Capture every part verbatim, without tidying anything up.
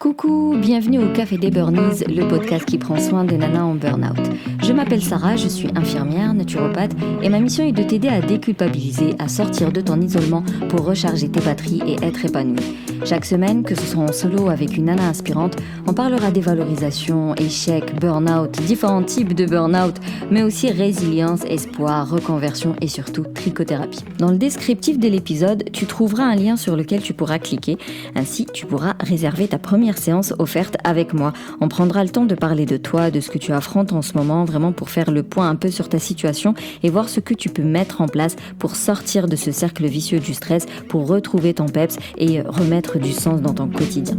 Coucou, bienvenue au Café des Burnies, le podcast qui prend soin des nanas en burn-out. Je m'appelle Sarah, je suis infirmière, naturopathe et ma mission est de t'aider à déculpabiliser, à sortir de ton isolement pour recharger tes batteries et être épanouie. Chaque semaine, que ce soit en solo avec une nana inspirante, on parlera dévalorisation, échec, burn-out, différents types de burn-out, mais aussi résilience, espoir, reconversion et surtout trichothérapie. Dans le descriptif de l'épisode, tu trouveras un lien sur lequel tu pourras cliquer. Ainsi, tu pourras réserver ta première séance offerte avec moi. On prendra le temps de parler de toi, de ce que tu affrontes en ce moment, vraiment pour faire le point un peu sur ta situation et voir ce que tu peux mettre en place pour sortir de ce cercle vicieux du stress, pour retrouver ton peps et remettre du sens dans ton quotidien.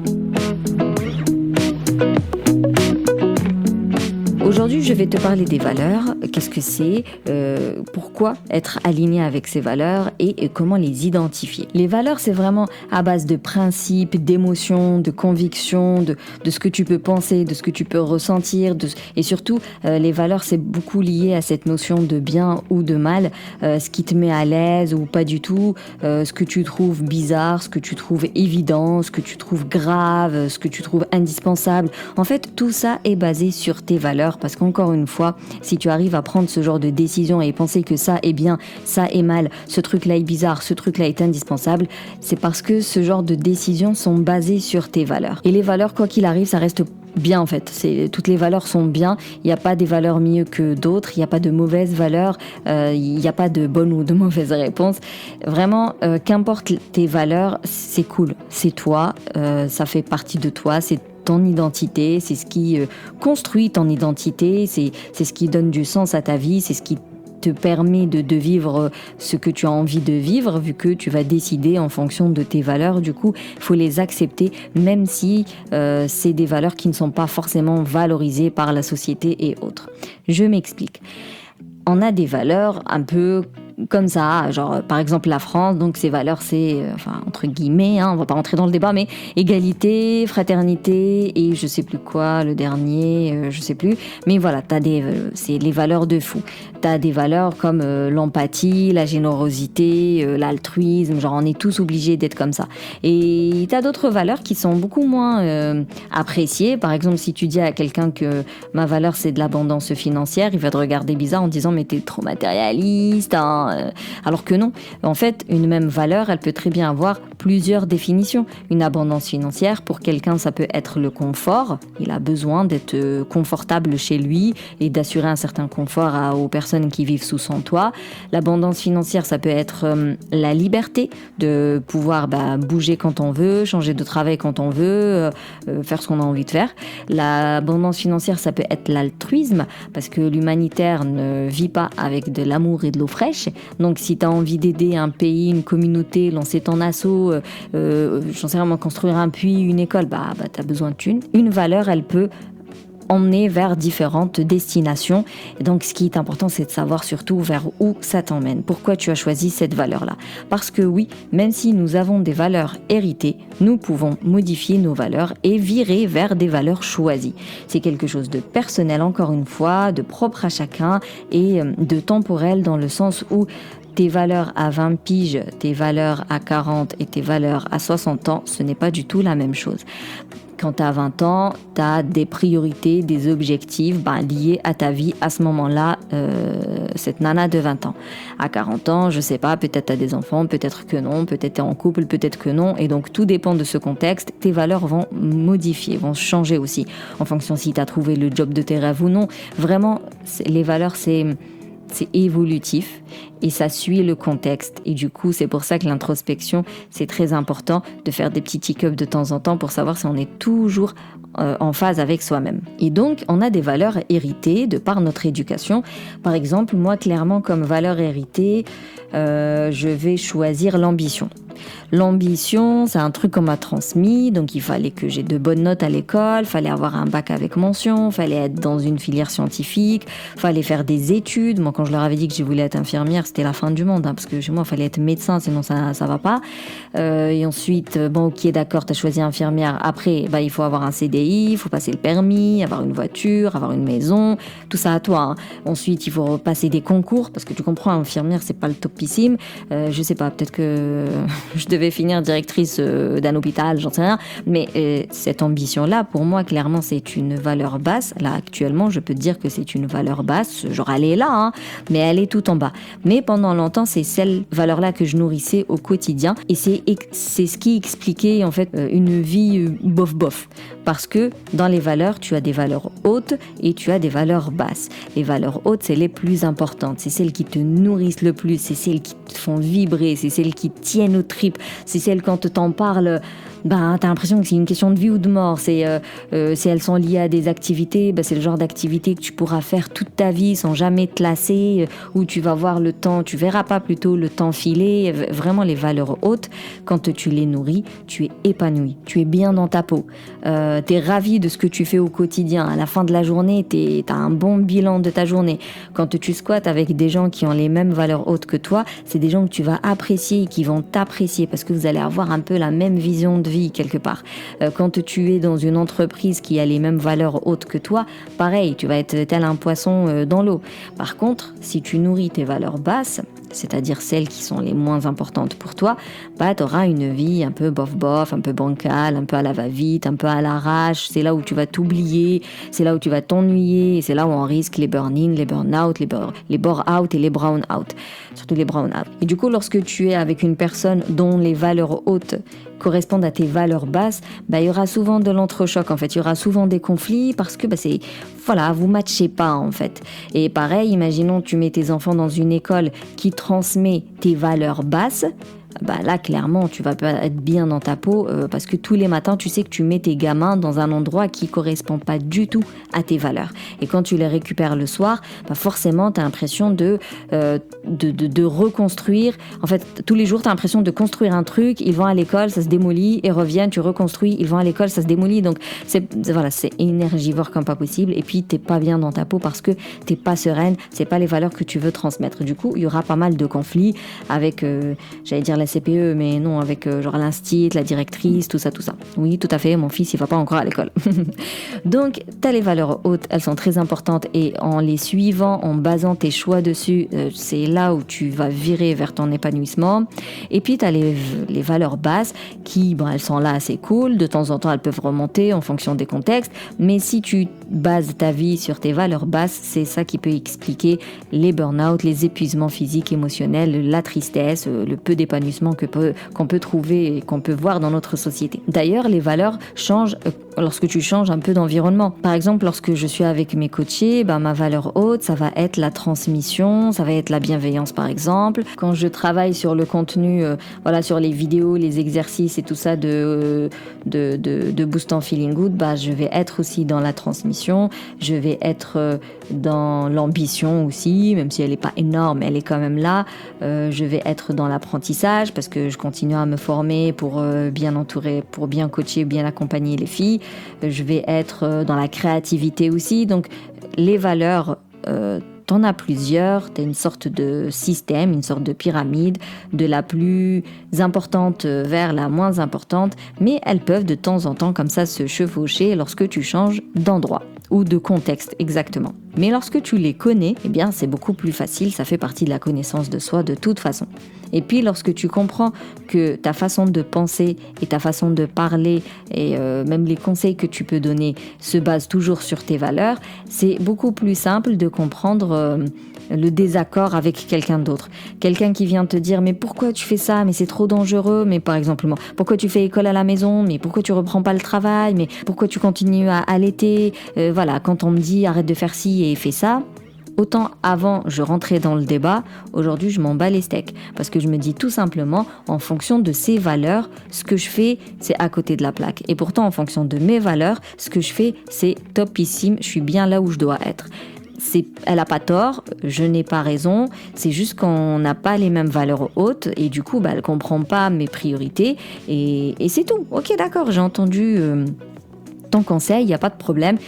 Aujourd'hui, je vais te parler des valeurs, qu'est-ce que c'est, euh, pourquoi être aligné avec ces valeurs et, et comment les identifier. Les valeurs, c'est vraiment à base de principes, d'émotions, de convictions, de, de ce que tu peux penser, de ce que tu peux ressentir. De, et surtout, euh, les valeurs, c'est beaucoup lié à cette notion de bien ou de mal, euh, ce qui te met à l'aise ou pas du tout, euh, ce que tu trouves bizarre, ce que tu trouves évident, ce que tu trouves grave, ce que tu trouves indispensable. En fait, tout ça est basé sur tes valeurs. Parce qu'encore une fois, si tu arrives à prendre ce genre de décision et penser que ça est bien, ça est mal, ce truc-là est bizarre, ce truc-là est indispensable, c'est parce que ce genre de décisions sont basées sur tes valeurs. Et les valeurs, quoi qu'il arrive, ça reste bien en fait. C'est, toutes les valeurs sont bien. Il n'y a pas des valeurs mieux que d'autres. Il n'y a pas de mauvaises valeurs. Euh, il n'y a pas de bonnes ou de mauvaises réponses. Vraiment, euh, qu'importe tes valeurs, c'est cool. C'est toi. Euh, ça fait partie de toi. C'est ton identité, c'est ce qui euh, construit ton identité, c'est, c'est ce qui donne du sens à ta vie, c'est ce qui te permet de, de vivre ce que tu as envie de vivre, vu que tu vas décider en fonction de tes valeurs. Du coup, il faut les accepter, même si euh, c'est des valeurs qui ne sont pas forcément valorisées par la société et autres. Je m'explique. On a des valeurs un peu comme ça, genre par exemple la France, donc ses valeurs c'est, euh, enfin entre guillemets, hein, on va pas rentrer dans le débat, mais égalité, fraternité et je sais plus quoi, le dernier, euh, je sais plus, mais voilà, t'as des, euh, c'est les valeurs de fou. T'as des valeurs comme euh, l'empathie, la générosité, euh, l'altruisme, genre on est tous obligés d'être comme ça. Et t'as d'autres valeurs qui sont beaucoup moins euh, appréciées. Par exemple, si tu dis à quelqu'un que ma valeur c'est de l'abondance financière, il va te regarder bizarre en disant mais t'es trop matérialiste, hein. Alors que non, en fait, une même valeur, elle peut très bien avoir plusieurs définitions. Une abondance financière, pour quelqu'un, ça peut être le confort. Il a besoin d'être confortable chez lui et d'assurer un certain confort à, aux personnes qui vivent sous son toit. L'abondance financière, ça peut être euh, la liberté de pouvoir bah, bouger quand on veut, changer de travail quand on veut, euh, faire ce qu'on a envie de faire. L'abondance financière, ça peut être l'altruisme, parce que l'humanitaire ne vit pas avec de l'amour et de l'eau fraîche. Donc si tu as envie d'aider un pays, une communauté, lancer ton assaut, euh, euh, j'en sais vraiment, construire un puits, une école, bah, bah tu as besoin de thunes. Une valeur, elle peut emmener vers différentes destinations. Et donc ce qui est important, c'est de savoir surtout vers où ça t'emmène. Pourquoi tu as choisi cette valeur-là? Parce que oui, même si nous avons des valeurs héritées, nous pouvons modifier nos valeurs et virer vers des valeurs choisies. C'est quelque chose de personnel, encore une fois, de propre à chacun et de temporel dans le sens où tes valeurs à vingt piges, tes valeurs à quarante et tes valeurs à soixante ans, ce n'est pas du tout la même chose. Quand tu as vingt ans, tu as des priorités, des objectifs ben, liés à ta vie à ce moment-là, euh, cette nana de vingt ans. À quarante ans, je sais pas, peut-être tu as des enfants, peut-être que non, peut-être tu es en couple, peut-être que non. Et donc, tout dépend de ce contexte. Tes valeurs vont modifier, vont changer aussi, en fonction si tu as trouvé le job de tes rêves ou non. Vraiment, les valeurs, c'est... c'est évolutif et ça suit le contexte. Et du coup, c'est pour ça que l'introspection, c'est très important de faire des petits tick-ups de temps en temps pour savoir si on est toujours euh, en phase avec soi-même. Et donc, on a des valeurs héritées de par notre éducation. Par exemple, moi, clairement, comme valeur héritée, euh, je vais choisir l'ambition. L'ambition, c'est un truc qu'on m'a transmis, donc il fallait que j'ai de bonnes notes à l'école, fallait avoir un bac avec mention, fallait être dans une filière scientifique, fallait faire des études. Moi, quand je leur avais dit que je voulais être infirmière, c'était la fin du monde, hein, parce que chez moi, il fallait être médecin, sinon ça ça va pas. Euh, et ensuite, bon, ok, d'accord, t'as choisi infirmière. Après, bah, il faut avoir un C D I, il faut passer le permis, avoir une voiture, avoir une maison, tout ça à toi. Hein. Ensuite, il faut passer des concours, parce que tu comprends, infirmière, c'est pas le topissime. Euh, je sais pas, peut-être que je devais finir directrice euh, d'un hôpital, j'en sais rien. Mais euh, cette ambition-là, pour moi, clairement, c'est une valeur basse. Là, actuellement, je peux te dire que c'est une valeur basse. Genre, elle est là, hein, mais elle est tout en bas. Mais pendant longtemps, c'est cette valeur-là que je nourrissais au quotidien. Et c'est, c'est ce qui expliquait, en fait, euh, une vie euh, bof-bof. Parce que dans les valeurs, tu as des valeurs hautes et tu as des valeurs basses. Les valeurs hautes, c'est les plus importantes. C'est celles qui te nourrissent le plus. C'est celles qui te font vibrer. C'est celles qui tiennent aux tripes. C'est celles quand t'en parles, ben, t'as l'impression que c'est une question de vie ou de mort. C'est, euh, euh, si elles sont liées à des activités, ben, c'est le genre d'activité que tu pourras faire toute ta vie sans jamais te lasser, euh, où tu vas voir le temps, tu verras pas plutôt le temps filer. Vraiment, les valeurs hautes, quand tu les nourris, tu es épanoui. Tu es bien dans ta peau. Euh, t'es ravi de ce que tu fais au quotidien. À la fin de la journée, t'es, t'as un bon bilan de ta journée. Quand tu squattes avec des gens qui ont les mêmes valeurs hautes que toi, c'est des gens que tu vas apprécier et qui vont t'apprécier parce que vous allez avoir un peu la même vision de vie quelque part. Euh, quand tu es dans une entreprise qui a les mêmes valeurs hautes que toi, pareil, tu vas être tel un poisson euh, dans l'eau. Par contre, si tu nourris tes valeurs basses, c'est-à-dire celles qui sont les moins importantes pour toi, bah, tu auras une vie un peu bof-bof, un peu bancale, un peu à la va-vite, un peu à l'arrache. C'est là où tu vas t'oublier, c'est là où tu vas t'ennuyer, et c'est là où on risque les burn-in, les burn-out, les, bur- les bore-out et les brown-out. Surtout les brown-out. Et du coup, lorsque tu es avec une personne dont les valeurs hautes correspondent à tes valeurs basses, bah, il y aura souvent de l'entrechoc, en fait. Il y aura souvent des conflits parce que bah, c'est, voilà, vous matchez pas, en fait. Et pareil, imaginons tu mets tes enfants dans une école qui transmet tes valeurs basses. Bah là, clairement, tu vas pas être bien dans ta peau euh, parce que tous les matins, tu sais que tu mets tes gamins dans un endroit qui correspond pas du tout à tes valeurs. Et quand tu les récupères le soir, bah forcément, tu as l'impression de, euh, de, de, de reconstruire. En fait, tous les jours, tu as l'impression de construire un truc. Ils vont à l'école, ça se démolit et reviennent, tu reconstruis. Ils vont à l'école, ça se démolit. Donc, c'est, c'est, voilà, c'est énergivore comme pas possible. Et puis, t'es pas bien dans ta peau parce que t'es pas sereine. C'est pas les valeurs que tu veux transmettre. Du coup, il y aura pas mal de conflits avec, euh, j'allais dire, la C P E, mais non, avec euh, genre l'instit, la directrice, tout ça, tout ça. Oui, tout à fait, mon fils, il va pas encore à l'école. Donc, t'as les valeurs hautes, elles sont très importantes et en les suivant, en basant tes choix dessus, euh, c'est là où tu vas virer vers ton épanouissement. Et puis, t'as les, les valeurs basses qui, bon, elles sont là assez cool, de temps en temps, elles peuvent remonter en fonction des contextes, mais si tu bases ta vie sur tes valeurs basses, c'est ça qui peut expliquer les burn-out, les épuisements physiques, émotionnels, la tristesse, le peu d'épanouissement que peut, qu'on peut trouver et qu'on peut voir dans notre société. D'ailleurs, les valeurs changent euh, lorsque tu changes un peu d'environnement. Par exemple, lorsque je suis avec mes coachés, ben, ma valeur haute, ça va être la transmission, ça va être la bienveillance par exemple. Quand je travaille sur le contenu, euh, voilà, sur les vidéos, les exercices et tout ça de, de, de, de Boostant Feeling Good, ben, je vais être aussi dans la transmission, je vais être euh, dans l'ambition aussi, même si elle n'est pas énorme, elle est quand même là. Euh, je vais être dans l'apprentissage parce que je continue à me former pour euh, bien entourer, pour bien coacher, bien accompagner les filles. Euh, je vais être euh, dans la créativité aussi. Donc, les valeurs, euh, t'en as plusieurs. T'as une sorte de système, une sorte de pyramide, de la plus importante vers la moins importante, mais elles peuvent de temps en temps comme ça se chevaucher lorsque tu changes d'endroit ou de contexte exactement. Mais lorsque tu les connais, eh bien c'est beaucoup plus facile, ça fait partie de la connaissance de soi de toute façon. Et puis lorsque tu comprends que ta façon de penser et ta façon de parler et euh, même les conseils que tu peux donner se basent toujours sur tes valeurs, c'est beaucoup plus simple de comprendre euh, le désaccord avec quelqu'un d'autre. Quelqu'un qui vient te dire mais pourquoi tu fais ça, mais c'est trop dangereux, mais par exemple moi, pourquoi tu fais école à la maison, mais pourquoi tu reprends pas le travail, mais pourquoi tu continues à allaiter, euh, voilà, quand on me dit arrête de faire ci et fais ça. Autant avant je rentrais dans le débat, aujourd'hui je m'en bats les steaks parce que je me dis tout simplement en fonction de ces valeurs, ce que je fais c'est à côté de la plaque et pourtant en fonction de mes valeurs, ce que je fais c'est topissime, je suis bien là où je dois être. C'est, elle n'a pas tort, je n'ai pas raison, c'est juste qu'on n'a pas les mêmes valeurs hautes et du coup bah, elle ne comprend pas mes priorités et, et c'est tout. Ok d'accord, j'ai entendu euh, ton conseil, il n'y a pas de problème.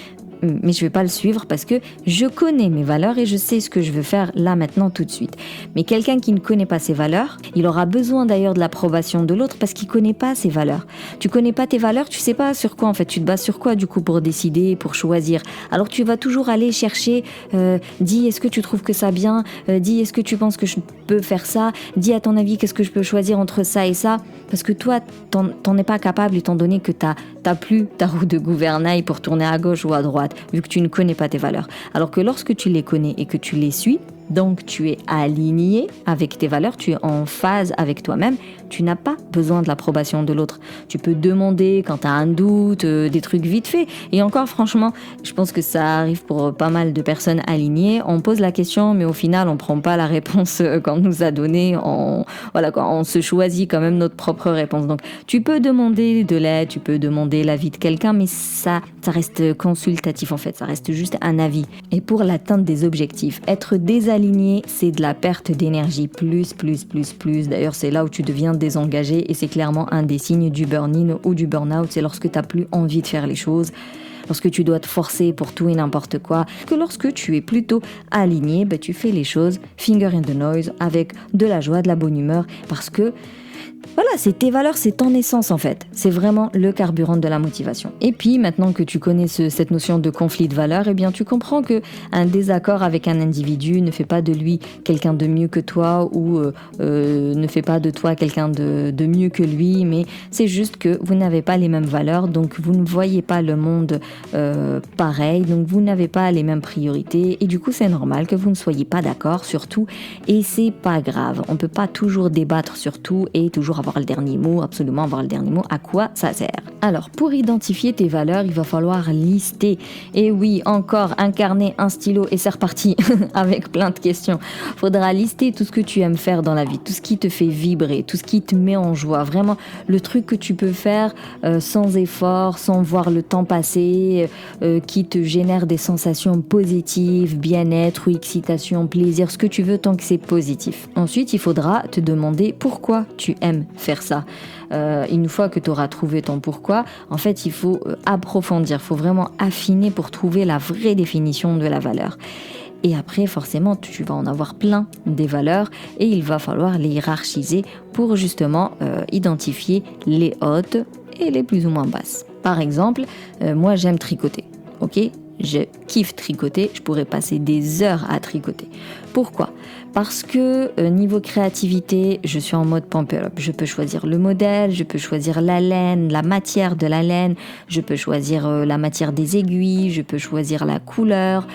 mais je vais pas le suivre parce que je connais mes valeurs et je sais ce que je veux faire là, maintenant, tout de suite. Mais quelqu'un qui ne connaît pas ses valeurs, il aura besoin d'ailleurs de l'approbation de l'autre parce qu'il connaît pas ses valeurs. Tu connais pas tes valeurs, tu sais pas sur quoi en fait, tu te bases sur quoi du coup pour décider, pour choisir. Alors tu vas toujours aller chercher, euh, dis est-ce que tu trouves que ça bien, euh, dis est-ce que tu penses que je peux faire ça, dis à ton avis qu'est-ce que je peux choisir entre ça et ça, parce que toi t'en, t'en es pas capable étant donné que t'as, t'as plus ta roue de gouvernail pour tourner à gauche ou à droite, vu que tu ne connais pas tes valeurs. Alors que lorsque tu les connais et que tu les suis, donc tu es aligné avec tes valeurs, tu es en phase avec toi-même, tu n'as pas besoin de l'approbation de l'autre. Tu peux demander quand tu as un doute, euh, des trucs vite fait. Et encore franchement, je pense que ça arrive pour pas mal de personnes alignées. On pose la question, mais au final, on prend pas la réponse qu'on nous a donnée. On, voilà, quoi, on se choisit quand même notre propre réponse. Donc tu peux demander de l'aide, tu peux demander l'avis de quelqu'un, mais ça, ça reste consultatif en fait, ça reste juste un avis. Et pour l'atteinte des objectifs, être désaligné, c'est de la perte d'énergie, plus, plus, plus, plus. D'ailleurs, c'est là où tu deviens désengagé et c'est clairement un des signes du burn-in ou du burn-out. C'est lorsque tu n'as plus envie de faire les choses, lorsque tu dois te forcer pour tout et n'importe quoi, que lorsque tu es plutôt aligné, ben, tu fais les choses finger in the noise avec de la joie, de la bonne humeur, parce que voilà, c'est tes valeurs, c'est ton essence en fait. C'est vraiment le carburant de la motivation. Et puis, maintenant que tu connais ce, cette notion de conflit de valeurs, eh bien, tu comprends que un désaccord avec un individu ne fait pas de lui quelqu'un de mieux que toi ou euh, euh, ne fait pas de toi quelqu'un de, de mieux que lui, mais c'est juste que vous n'avez pas les mêmes valeurs, donc vous ne voyez pas le monde euh, pareil, donc vous n'avez pas les mêmes priorités et du coup, c'est normal que vous ne soyez pas d'accord sur tout et c'est pas grave. On peut pas toujours débattre sur tout et toujours avoir le dernier mot, absolument avoir le dernier mot, à quoi ça sert? Alors, pour identifier tes valeurs, il va falloir lister. Et oui, encore incarner un stylo et c'est reparti avec plein de questions. Faudra lister tout ce que tu aimes faire dans la vie, tout ce qui te fait vibrer, tout ce qui te met en joie. Vraiment, le truc que tu peux faire euh, sans effort, sans voir le temps passer, euh, qui te génère des sensations positives, bien-être ou excitation, plaisir, ce que tu veux tant que c'est positif. Ensuite, il faudra te demander pourquoi tu aimes faire ça. Euh, une fois que tu auras trouvé ton pourquoi, en fait, il faut euh, approfondir, il faut vraiment affiner pour trouver la vraie définition de la valeur. Et après, forcément, tu vas en avoir plein des valeurs et il va falloir les hiérarchiser pour justement euh, identifier les hautes et les plus ou moins basses. Par exemple, euh, moi, j'aime tricoter, ok ? Je kiffe tricoter, je pourrais passer des heures à tricoter. Pourquoi ? Parce que euh, niveau créativité, je suis en mode pump up. Je peux choisir le modèle, je peux choisir la laine, la matière de la laine, je peux choisir euh, la matière des aiguilles, je peux choisir la couleur,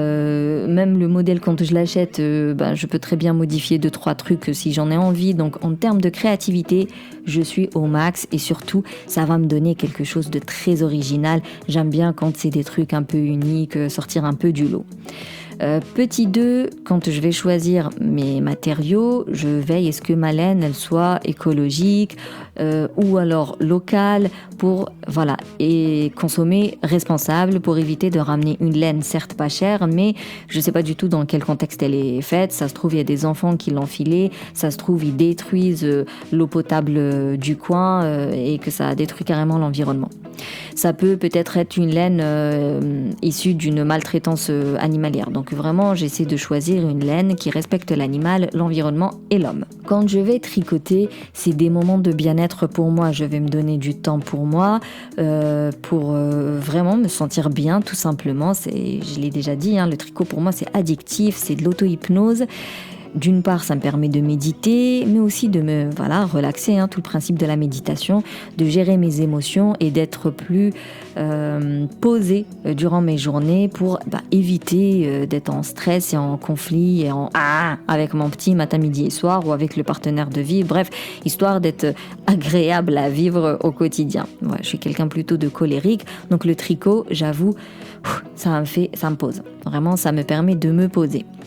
euh, même le modèle quand je l'achète, euh, ben, je peux très bien modifier deux trois trucs si j'en ai envie. Donc en termes de créativité, je suis au max et surtout, ça va me donner quelque chose de très original. J'aime bien quand c'est des trucs un peu uniques, sortir un peu du lot. Euh, petit deux, quand je vais choisir mes matériaux, je veille à ce que ma laine elle soit écologique euh, ou alors locale pour voilà et consommer responsable pour éviter de ramener une laine certes pas chère, mais je sais pas du tout dans quel contexte elle est faite. Ça se trouve il y a des enfants qui l'ont filée, ça se trouve ils détruisent euh, l'eau potable euh, du coin euh, et que ça détruit carrément l'environnement. Ça peut peut-être être une laine euh, issue d'une maltraitance euh, animalière. Donc vraiment, j'essaie de choisir une laine qui respecte l'animal, l'environnement et l'homme. Quand je vais tricoter, c'est des moments de bien-être pour moi. Je vais me donner du temps pour moi, euh, pour euh, vraiment me sentir bien, tout simplement. C'est, je l'ai déjà dit, hein, le tricot pour moi, c'est addictif, c'est de l'auto-hypnose. D'une part, ça me permet de méditer, mais aussi de me voilà, relaxer, hein, tout le principe de la méditation, de gérer mes émotions et d'être plus euh, posée euh, durant mes journées pour bah, éviter euh, d'être en stress et en conflit et en ah avec mon petit matin, midi et soir ou avec le partenaire de vie. Bref, histoire d'être agréable à vivre au quotidien. Ouais, je suis quelqu'un plutôt de colérique, donc le tricot, j'avoue, ça me fait, ça me pose. Vraiment, ça me permet de me poser.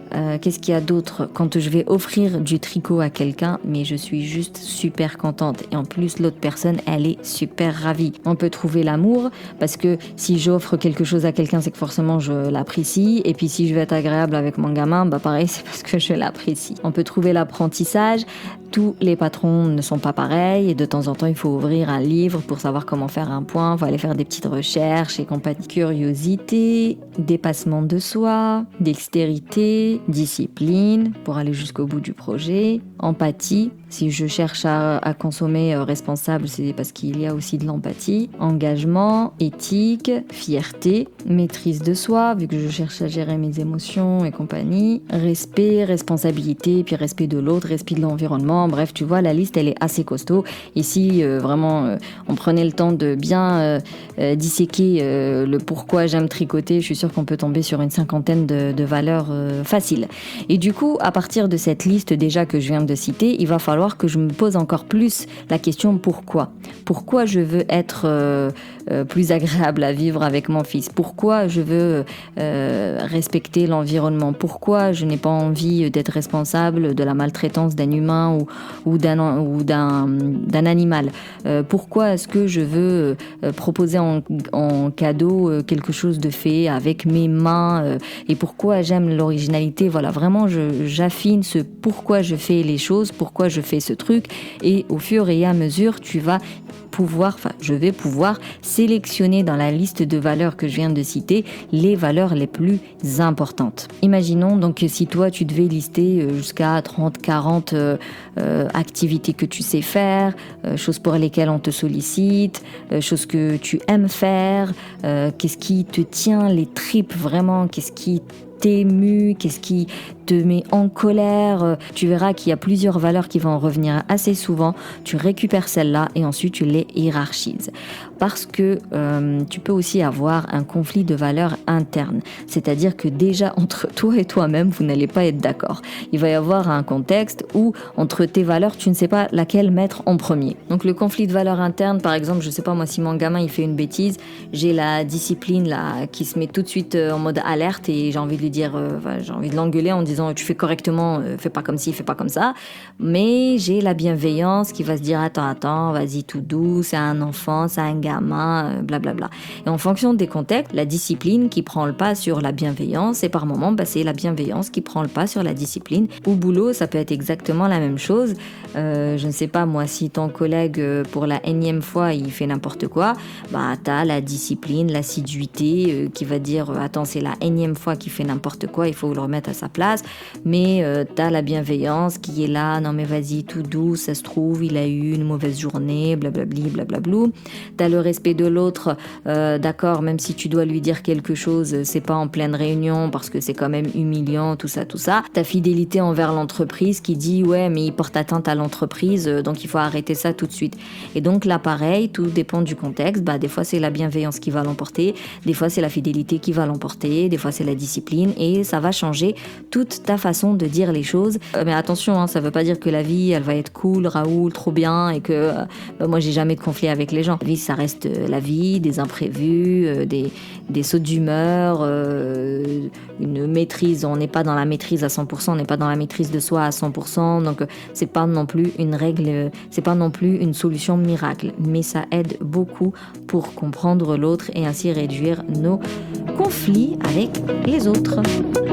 Euh, qu'est-ce qu'il y a d'autre? Quand je vais offrir du tricot à quelqu'un, mais je suis juste super contente. Et en plus, l'autre personne, elle est super ravie. On peut trouver l'amour, parce que si j'offre quelque chose à quelqu'un, c'est que forcément je l'apprécie. Et puis si je veux être agréable avec mon gamin, bah pareil, c'est parce que je l'apprécie. On peut trouver l'apprentissage. Tous les patrons ne sont pas pareils et de temps en temps, il faut ouvrir un livre pour savoir comment faire un point. Il faut aller faire des petites recherches et compagnie. Curiosité, dépassement de soi, dextérité, discipline pour aller jusqu'au bout du projet, empathie. Si je cherche à, à consommer responsable, c'est parce qu'il y a aussi de l'empathie. Engagement, éthique, fierté, maîtrise de soi, vu que je cherche à gérer mes émotions et compagnie. Respect, responsabilité, puis respect de l'autre, respect de l'environnement. Bref, tu vois, la liste, elle est assez costaud. Ici, euh, vraiment, euh, on prenait le temps de bien euh, euh, disséquer euh, le pourquoi j'aime tricoter. Je suis sûre qu'on peut tomber sur une cinquantaine de, de valeurs euh, faciles. Et du coup, à partir de cette liste déjà que je viens de citer, il va falloir que je me pose encore plus la question pourquoi. Pourquoi je veux être euh, euh, plus agréable à vivre avec mon fils? Pourquoi je veux euh, respecter l'environnement? Pourquoi je n'ai pas envie d'être responsable de la maltraitance d'un humain ou, ou, d'un, ou d'un, d'un animal? euh, Pourquoi est-ce que je veux euh, proposer en, en cadeau euh, quelque chose de fait avec mes mains euh, et pourquoi j'aime l'originalité? Voilà, vraiment, je, j'affine ce pourquoi je fais les choses, pourquoi je fais ce truc, et au fur et à mesure, tu vas pouvoir, enfin, je vais pouvoir sélectionner dans la liste de valeurs que je viens de citer les valeurs les plus importantes. Imaginons donc que si toi tu devais lister jusqu'à trente, quarante euh, euh, activités que tu sais faire, euh, choses pour lesquelles on te sollicite, euh, choses que tu aimes faire, euh, qu'est-ce qui te tient les tripes vraiment, qu'est-ce qui t'émue, qu'est-ce qui te met en colère. Tu verras qu'il y a plusieurs valeurs qui vont revenir assez souvent. Tu récupères celles-là et ensuite tu les hiérarchises. Parce que euh, tu peux aussi avoir un conflit de valeurs interne. C'est-à-dire que déjà entre toi et toi-même, vous n'allez pas être d'accord. Il va y avoir un contexte où entre tes valeurs, tu ne sais pas laquelle mettre en premier. Donc le conflit de valeurs interne, par exemple, je sais pas moi, si mon gamin il fait une bêtise, j'ai la discipline là qui se met tout de suite en mode alerte et j'ai envie de lui dire, euh, enfin, j'ai envie de l'engueuler en disant tu fais correctement, euh, fais pas comme ci, fais pas comme ça. Mais j'ai la bienveillance qui va se dire attends, attends, vas-y tout doux, c'est un enfant, c'est un gamin, blablabla. Bla bla. Et en fonction des contextes, la discipline qui prend le pas sur la bienveillance et par moments, bah, c'est la bienveillance qui prend le pas sur la discipline. Au boulot, ça peut être exactement la même chose. Euh, je ne sais pas moi, si ton collègue pour la énième fois il fait n'importe quoi, bah t'as la discipline, l'assiduité euh, qui va dire attends, c'est la énième fois qu'il fait n'importe quoi, il faut le remettre à sa place. Mais euh, t'as la bienveillance qui est là, non mais vas-y tout doux, ça se trouve il a eu une mauvaise journée, blablabli, blablablou. T'as le respect de l'autre, euh, d'accord, même si tu dois lui dire quelque chose, c'est pas en pleine réunion parce que c'est quand même humiliant, tout ça, tout ça. Ta fidélité envers l'entreprise qui dit ouais mais il porte atteinte à l'entreprise, donc il faut arrêter ça tout de suite. Et donc là pareil, tout dépend du contexte, bah des fois c'est la bienveillance qui va l'emporter, des fois c'est la fidélité qui va l'emporter, des fois c'est la discipline et ça va changer toute ta façon de dire les choses. Euh, mais attention, hein, ça veut pas dire que la vie elle va être cool, Raoul, trop bien et que euh, bah, moi j'ai jamais de conflit avec les gens. La vie ça reste euh, la vie, des imprévus, euh, des, des sauts d'humeur, euh, une maîtrise, on n'est pas dans la maîtrise à cent pour cent, on n'est pas dans la maîtrise de soi à cent pour cent, donc euh, c'est pas non plus une règle, euh, c'est pas non plus une solution miracle, mais ça aide beaucoup pour comprendre l'autre et ainsi réduire nos conflits avec les autres.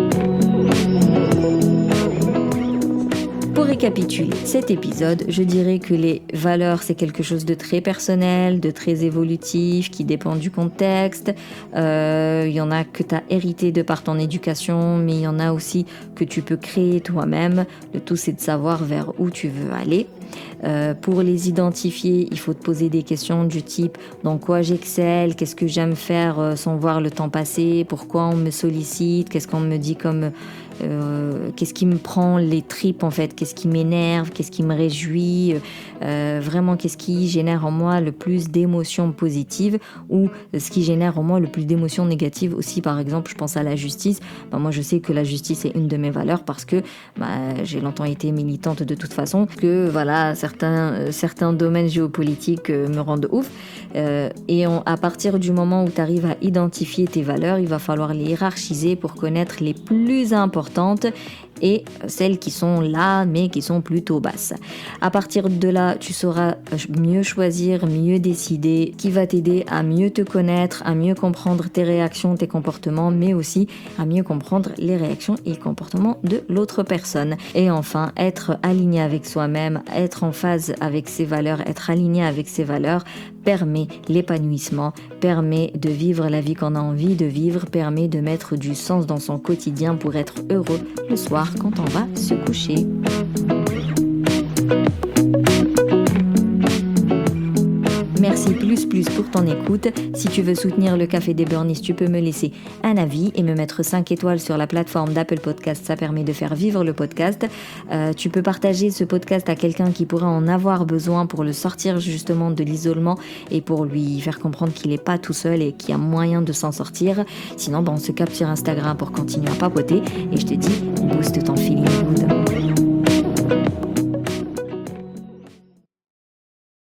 Pour récapituler cet épisode, je dirais que les valeurs, c'est quelque chose de très personnel, de très évolutif, qui dépend du contexte. Euh, il y en a que tu as hérité de par ton éducation, mais il y en a aussi que tu peux créer toi-même. Le tout, c'est de savoir vers où tu veux aller. Euh, pour les identifier, il faut te poser des questions du type dans quoi j'excelle, qu'est-ce que j'aime faire euh, sans voir le temps passer, pourquoi on me sollicite, qu'est-ce qu'on me dit comme euh, qu'est-ce qui me prend les tripes en fait, qu'est-ce qui m'énerve, qu'est-ce qui me réjouit, euh, vraiment qu'est-ce qui génère en moi le plus d'émotions positives ou ce qui génère en moi le plus d'émotions négatives aussi. Par exemple, je pense à la justice. Ben, moi je sais que la justice est une de mes valeurs parce que ben, j'ai longtemps été militante de toute façon, que voilà voilà, certains, euh, certains domaines géopolitiques euh, me rendent ouf. Euh, et on, à partir du moment où tu arrives à identifier tes valeurs, il va falloir les hiérarchiser pour connaître les plus importantes et celles qui sont là mais qui sont plutôt basses. À partir de là, tu sauras mieux choisir, mieux décider, qui va t'aider à mieux te connaître, à mieux comprendre tes réactions, tes comportements, mais aussi à mieux comprendre les réactions et le comportement de l'autre personne. Et enfin, être aligné avec soi-même, être en phase avec ses valeurs, être aligné avec ses valeurs permet l'épanouissement, permet de vivre la vie qu'on a envie de vivre, permet de mettre du sens dans son quotidien pour être heureux le soir quand on va se coucher. Merci plus plus pour ton écoute. Si tu veux soutenir le Café des Burnies, tu peux me laisser un avis et me mettre cinq étoiles sur la plateforme d'Apple Podcast. Ça permet de faire vivre le podcast. Euh, tu peux partager ce podcast à quelqu'un qui pourrait en avoir besoin pour le sortir justement de l'isolement et pour lui faire comprendre qu'il n'est pas tout seul et qu'il y a moyen de s'en sortir. Sinon, ben, on se capte sur Instagram pour continuer à papoter. Et je te dis, booste ton